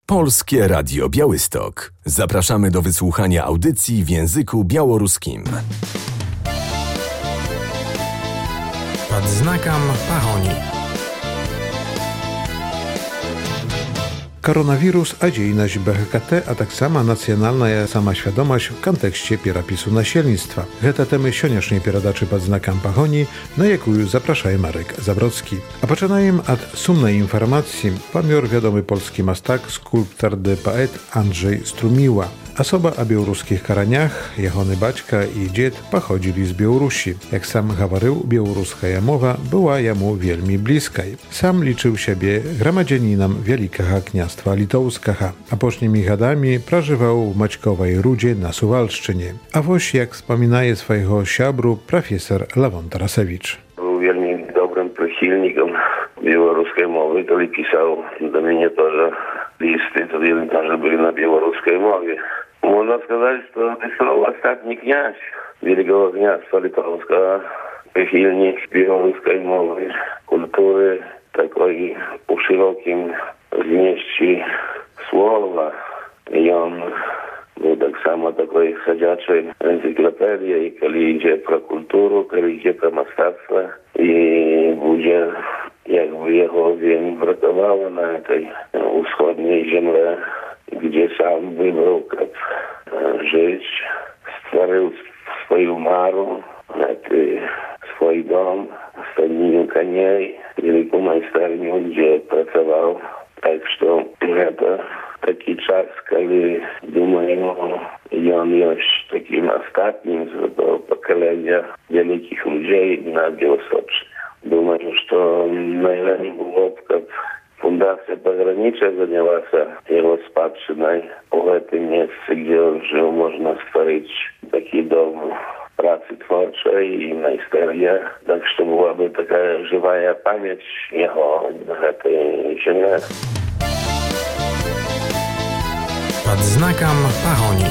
Polskie Radio Białystok. Zapraszamy do wysłuchania audycji w języku białoruskim. Pod znakом pahoni. Koronawirus, a dziejność BHKT, a tak sama nacjonalna samoświadomość w kontekście pierapisu nasielnictwa. Te temy sioniasznej pieradaczy pod znakiem pahoni, na jaką zapraszaje Marek Zabrocki. A poczynajem od sumnej informacji, pamior wiadomy polski mastak, skulptor de poet Andrzej Strumiła. Osoba o białoruskich karaniach, jehony baćka i dzied pochodzili z Białorusi. Jak sam говорил, białoruska mowa była jemu wielmi bliskaj. Sam liczył siebie gromadzianinem Wielkiego Kniastwa Litowskiego, a późnymi godami przeżywał w Maćkowej Rudzie na Suwalszczynie. A woś, jak wspominaje swojego siabru profesor Lawon Tarasewicz. Był wielmi dobrym przychylnikiem białoruskiej mowy, który pisał do mnie też listy, to jeden też byli na białoruskiej mowie. Można сказать, что это был ostatni князь Wielkiego Kniastwa Litowskiego, przychylnik białoruskiej mowy, kultury, takiej u szerokim zmieści słowa. I on był tak samo takiej chodziaczej encyklopedii, i kiedy idzie pro kulturę, kiedy idzie pro mastactwo i będzie jakby jego ziemi brakowało na tej wschodniej ziemi, gdzie sam wybrał jak żyć, stworzył swoją maru, swój dom, stadnieniu koniej, wielką majsternią, gdzie pracował. Tak że to taki czas, kiedy думаю, on już takim ostatnim z tego pokolenia wielkich ludzi na Białostoczy. Думаю, что najlepiej było, żeby Fundacja Pogranicze zajęła się jego spadczyną. W tym miejscu, gdzie on żył, można stworzyć taki dom pracy twórczej i majsteria. Tak że to byłaby taka żywa pamięć jego na tej ziemi. Pod znakiem pahoni.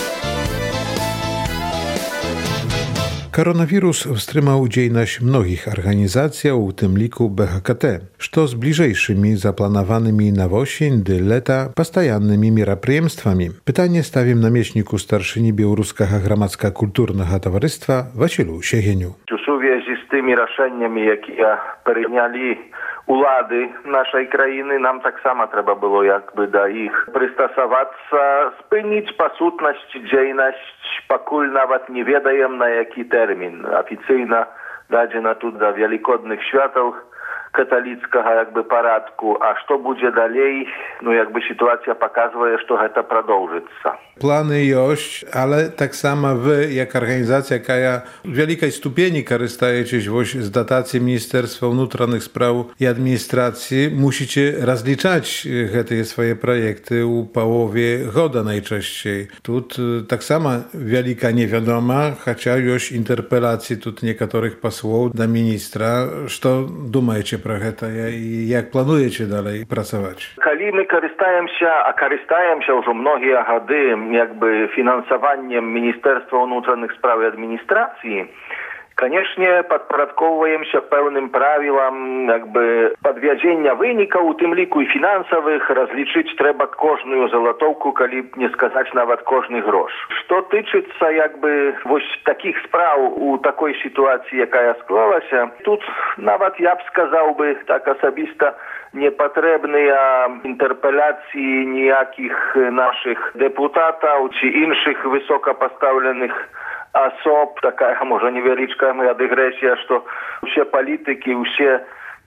Koronawirus wstrzymał dziejność mnogich organizacji, w tym liku BHKT, co z bliżejszymi zaplanowanymi na wosień do leta postajannymi мероприемствами. Pytanie stawię namieśniku starszyni Białoruskiego Gromadzka Kulturnego Towarzystwa Wasilu Siecheniu. W związku z tymi rozwiązaniami, jakie przyjęli улады нашej krainy, nam tak samo trzeba było jakby do ich przystosować, spynić pasutność, dziejność, pakul nawet nie wiedajem na jaki termin. Oficjalna dadzena tu do wielkodnych światów katolickiego jakby paradku, a co będzie dalej, no jakby sytuacja pokazuje, że to продолжится. Plany jość, ale tak samo wy, jak organizacja, jaka w wielkiej stupieni korzystajecie z dotacji Ministerstwa Wnętrznych Spraw i Administracji, musicie rozliczać te swoje projekty u połowie goda najczęściej. Tu tak samo wielka niewiadoma, chociaż już interpelacji tu niektórych posłów do ministra. Co думаете про to i jak planujecie dalej pracować? Kiedy my korzystajemy się już mnogie gody jakby finansowaniem Ministerstwa Wnętrznych Spraw i Administracji, koniecznie podporządkowujemy się pewnym prawilom jakby podwiedzenia wyników, w tym liku i finansowych, rozliczyć trzeba każdą złotówkę, kiedy nie сказать nawet każdy grosz. Co tyczyться jakby takich spraw u takiej sytuacji, jaka sklała się, tu nawet ja wskazałby tak osobiste niepotrzebnej interpelacji nijakich naszych deputatów czy innych wysoko postawionych osób, taka może niewielka moja dygresja, że wszystkie polityki, wszystkie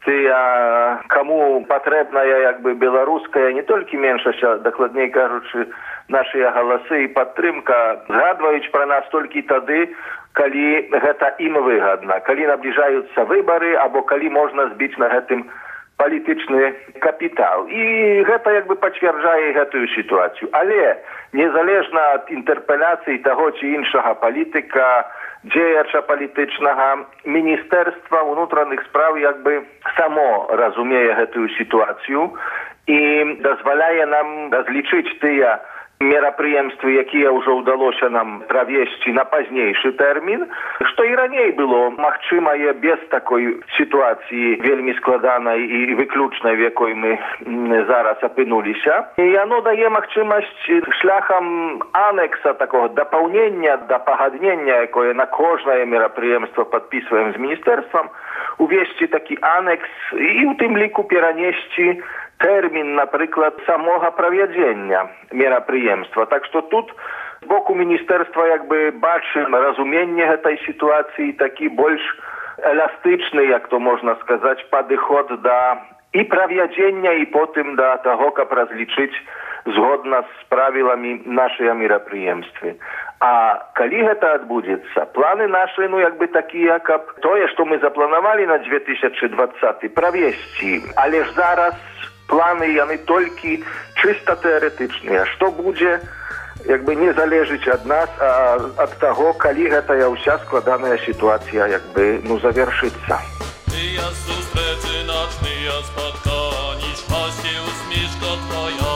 komu potrzebna jakby białoruska, nie tylko mniejszość, a dokładniej кажучи, nasze głosy i podtrzymka, zgadwają про nas tylko wtedy, kiedy to im wygodne, kiedy nabliżają się wybory, albo kiedy można zbić na tym polityczny kapitał. I to jakby potwierdzaje tę sytuację. Ale niezależnie od interpelacji tego czy innego polityka, działacza politycznego, Ministerstwo Wnętrznych Spraw jakby samo rozumie tę sytuację i pozwala nam rozliczyć te мерапрыемствы, якія ўжо ўдалося нам правесці на пазнейшы тэрмін, што і раней было магчымае без такой сітуацыі вельмі складанай і выключнай, в якой мы зараз апынуліся. І яно дае магчымасць шляхам анекса, такого дапаўнення да пагаднення, якое на кожнае мерапрыемства падпісваем з міністэрствам, увесці такі анекс і у тым ліку перанесці тэрмін, напрыклад, самога правядзення мерапрыемства. Так што тут з боку міністэрства бачым разуменне гэтай сітуацыі, такі больш эластычны, як то можна сказаць, падыход да і правядзення, і потым да таго, каб разлічыць згодна з правіламі нашыя мерапрыемствы. А калі гэта адбудзецца, планы нашы, такія, каб тое, што мы запланавалі на 2020 правесці, але ж зараз планы яны толькі чыста тэарэтычныя. Што будзе, не залежыць ад нас, а ад таго, калі гэтая ўся складаная сітуацыя завершыцца. Тыя сустрэчы начныя спаткані, шчасце усмешка твоя.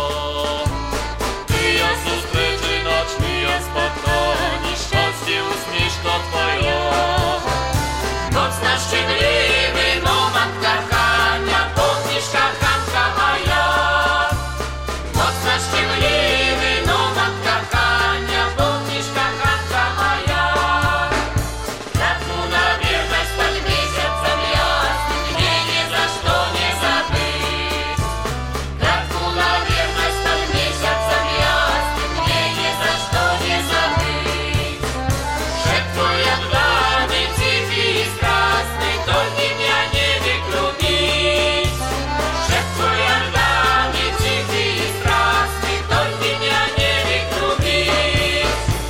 Тыя сустрэчы начныя спаткані, шчасце усмешка твоя. Моцна шчаслівы момант кахання, помніш каханка моя. Моцна шчаслівы момант кахання, помніш каханка моя. Клятву на вернасць под месяцем ясным мне ни за что не забыть. Клятву на вернасць под месяцем ясным мне ни за что не забыть. Шепт твой отданы, тихий и страстный, только меня не выглубить. Шепт твой отданы, тихий и страстный, только меня не выглубить.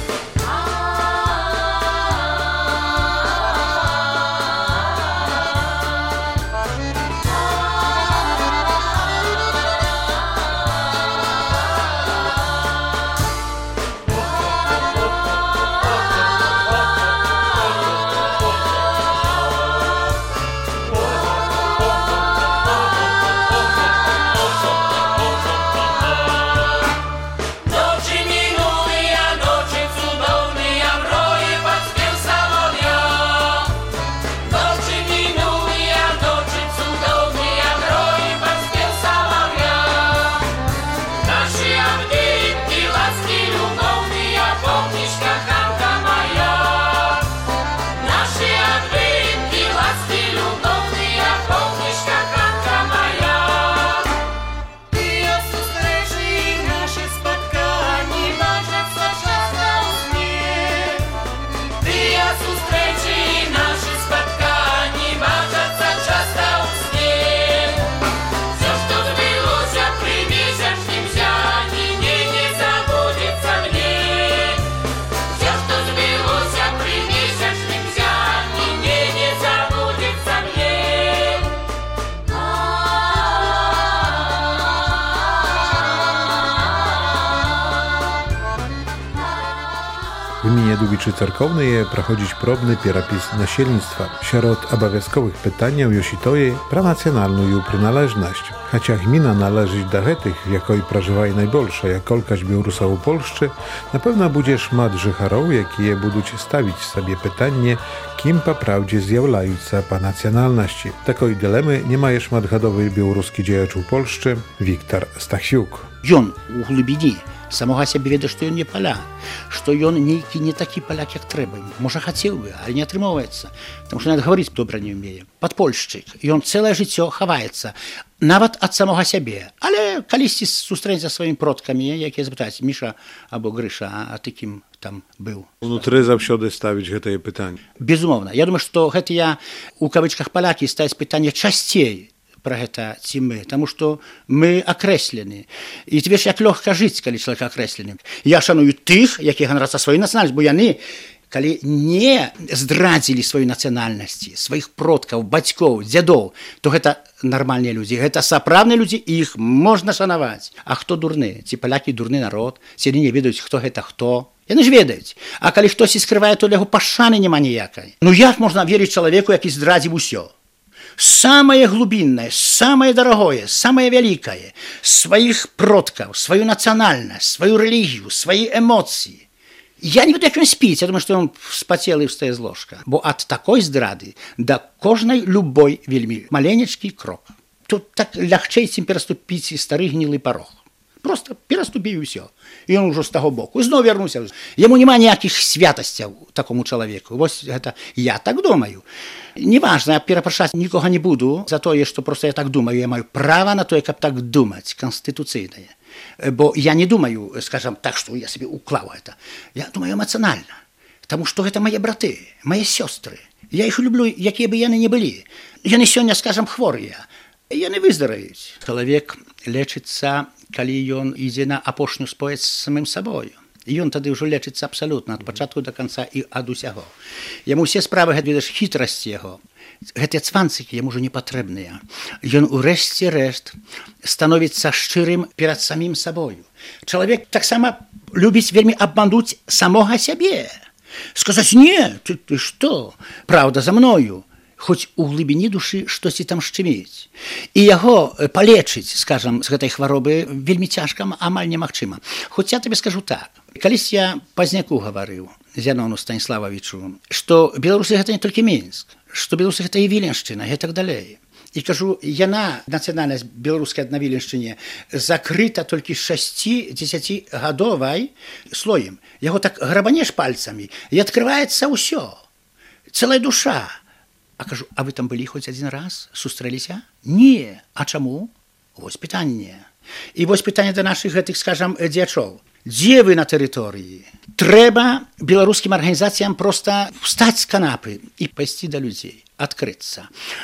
Ночи минулые, ночи цудовные, в рое подспел соловья. Ночи минулые, ночи цудовные, в рое подспел соловья. Наши обдымки, ласки любовные, помнишь, каханка моя. Наши обдымки, ласки любовные, помнишь, каханка моя. Тыя сустрэчы нашы спаткані, бачацца часта ў сне. Тыя сустрэчы нашы спаткані, бачацца часта ў сне. Всё, што збылося пры месячным зяні, не забудзецца мне. Всё, што збылося пры месячным зяні, не забудзецца мне. W gminie Dubiczy Cerkownej проходить пробны перапіс насельніцтва. Сярод абавязковых пытанняў ёсць і тое пра нацыянальную прыналежнасць. Хаця гміна належыць да гэтых, в якой пражывае найбольшая колькасць беларусаў у Польшчы, напэўна, будзе шмат жыхароў, якія будуць ставіць сабе пытанне, кім па праўдзе з'яўляюцца па нацыянальнасці. Такой дылемы не мае шматгадовы беларускі дзеяч у Польшчы Віктор Стахсюк. Ён у глыбіні самога сябе ведае, што ён не паляк, што ён нейкі не такі паляк, як трэба. Можа, хацеў бы, але не атрымоўваецца, таму што нават гаварыць добра не ўмее. Падпольшчык, ён цэлае жыццё хаваецца, нават ад самога сябе. Але калісьці сустрэць за сваімі продкамі, якія запытаюць: Міша або Грыша, а ты кім там быў? Унутры заўсёды ставіць гэтае пытанне. Безумоўна. Я думаю, што гэтыя, у кавычках, палякі ставяць пытанне часцей пра гэта ці мы, таму што мы акрэслены. І тебе ж як лёгка жыць, калі чалавек акрэслены. Я шаную тых, якія ганарацца сваёй нацыянальнасці, бо яны, калі не здрадзілі сваёй нацыянальнасці, сваіх продкаў, бацькоў, дзядоў, то гэта нармальныя людзі, гэта сапраўдныя людзі, і іх можна шанаваць. А хто дурны? Ці палякі дурны народ? Ці яны не ведаюць, хто гэта хто? Яны ж ведаюць. А калі хтосьці скрывае, то яго пашаны няма ніякай. Ну як можна верыць чалавеку, які здрадзіў усё? самое глубинное, самое дорогое, самое великое, своих продков, свою национальность, свою религию, свои эмоции. Я не буду, як він спіць, я думаю, што ён спацелы і встае з ложка. Бо ад такой здрады да кожнай любой вельмі маленечкі крок. Тут так лягчэй, чым пераступіць стары гнілы парог. Просто пераступіў і ўсё. І ён ужо з таго боку. І зноў вярнуўся. Яму няма ніякіх святасцяў такому чалавеку. Вось гэта я так думаю. Неважна, я перапрашаць нікога не буду за тое, што просто я так думаю. Я маю права на тое, каб так думаць, канстытуцыйнае. Бо я не думаю, скажам, так, што я себе уклаў гэта. Я думаю эмацыянальна. Таму што гэта мае браты, мае сёстры. Я іх люблю, якія бы яны не былі. Яны сёння, скажам, хворыя. Яны выздараюць. Чалавек лечыцца, калі ён ідзе на апошнюю споец з самым сабою. І ён тады ўжо лечыцца абсалютна, ад пачатку да канца і ад усяго. Яму ўсе справы, ведаеш, хітрасці яго, гэтыя цванцыкі яму ўжо не патрэбныя. Ён урэшце рэшт становіцца шчырым перад самім сабою. Чалавек таксама любіць вельмі абмануць самога сябе. Сказаць, не, ты што, праўда за мною. Хоць у глыбіні душы штосьці там шчыміць. І яго палечыць, скажам, з гэтай хваробы вельмі цяжка, амаль немагчыма. Хоць я табе скажу так. Калісь я Пазняку гаварыў, Зянону Станіслававічу, што беларусы гэта не толькі Мінск, што беларусы гэта і Віленшчына, і так далей. І кажу, яна, нацыянальнасць беларускай на Віленшчыне, закрыта толькі 6-10гадовай слоем. Яго так грабанеш пальцамі, і адкрываецца ўсё. Цэлая душа. А кажу, а вы там былі хоць адзін раз? Сустрэліся? Не. А чаму? Вось пытанне. І вось пытанне да нашых гэтых, скажам, дзячоў. Дзе вы на тэрыторыі? Трэба беларускім арганізацыям проста встаць з канапы і пайсці да людзей, адкрыцца.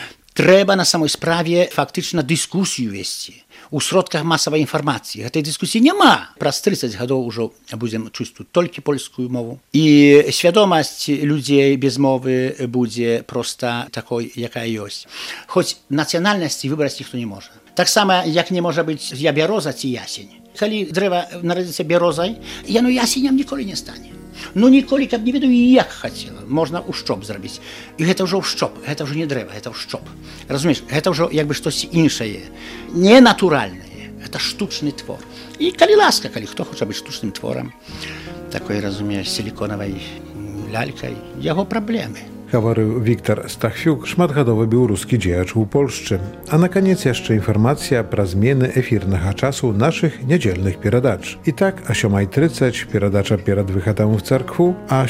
Трэба на самой справе фактычна дыскусію весці. У сродках масавай інфармацыі. Гэтай дыскусіі няма. Праз 30 гадоў ужо будзем чуць тут толькі польскую мову. І свядомасць людзей без мовы будзе проста такой, якая ёсць. Хоць нацыянальнасці выбраць ніхто не можа. Таксама, як не можа быць я бяроза ці ясень. Калі дрэва нарадзіцца бярозай, яно ясенем ніколі не стане. Ну ніколі, каб не ведаю, як хацела. Можна ўшчоп зрабіць. І гэта ўжо ўшчоп, гэта ўжо не дрэва, гэта ўшчоп. Разумееш, гэта ўжо як бы штосьці іншае. Не натуральнае, гэта штучны твор. І калі ласка, калі хто хоча быць штучным творам, такой, разумееш, сіліконавай лялькай, яго праблемы. Гаварыў Віктор Стахвюк, шматгадовы беларускі дзеяч у Польшчы. А на канец яшчэ інфармацыя пра змены эфірнага часу нашых нядзельных перадач. І так, о 7:30 перадача перад выхадам в царкву, а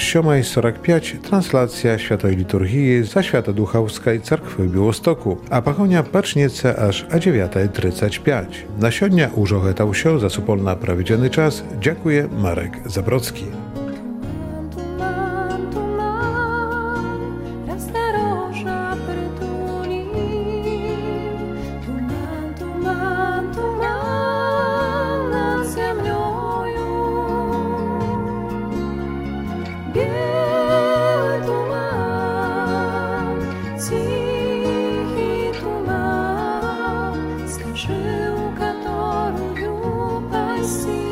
7:45 транслацыя святой літургіі за Świętodухаўскай царквы Біłostoku, а пагоня пачнецца аж о 9:35. На сёння ўжо гэта ўсё за супольна праведзены час. Дзякуе Марек Забродскі. Żyłka toruju, pasji.